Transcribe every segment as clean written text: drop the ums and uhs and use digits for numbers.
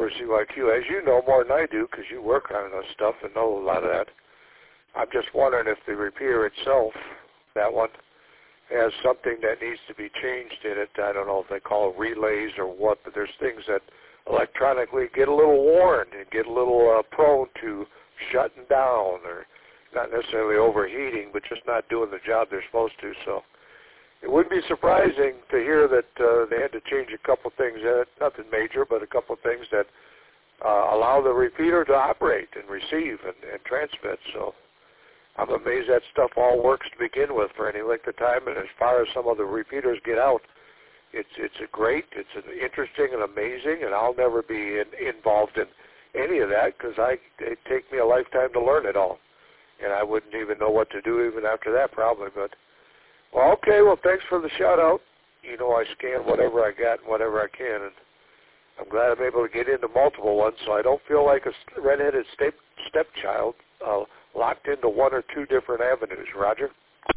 KE4CYQ, as you know more than I do, because you work on this stuff and know a lot of that, I'm just wondering if the repeater itself, that one, has something that needs to be changed in it. I don't know if they call it relays or what, but there's things that electronically get a little worn and get a little prone to shutting down, or not necessarily overheating, but just not doing the job they're supposed to. So it wouldn't be surprising to hear that they had to change a couple things in it, nothing major, but a couple things that allow the repeater to operate and receive and transmit. So I'm amazed that stuff all works to begin with for any length of time. And as far as some of the repeaters get out, it's an interesting and amazing, and I'll never be involved in any of that because it'd take me a lifetime to learn it all. And I wouldn't even know what to do even after that probably. But, well, okay, well, thanks for the shout-out. You know, I scan whatever I got and whatever I can, and I'm glad I'm able to get into multiple ones so I don't feel like a redheaded stepchild locked into one or two different avenues. Roger?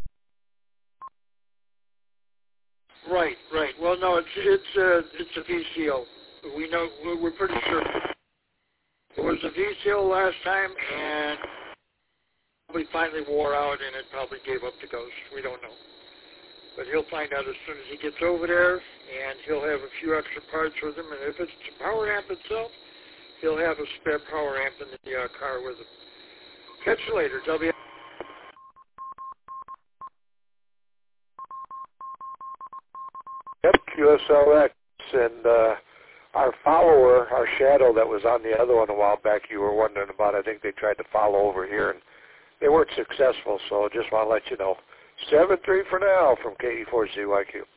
Right. Well, no, it's a VCO. We know, we're pretty sure. It was a VCO last time, and we finally wore out, and it probably gave up the ghost. We don't know. But he'll find out as soon as he gets over there, and he'll have a few extra parts with him. And if it's the power amp itself, he'll have a spare power amp in the car with him. Catch you later, W. Yep, QSLX. And our follower, our shadow that was on the other one a while back, you were wondering about, I think they tried to follow over here, and they weren't successful, so just want to let you know. 7-3 for now from KE4CYQ.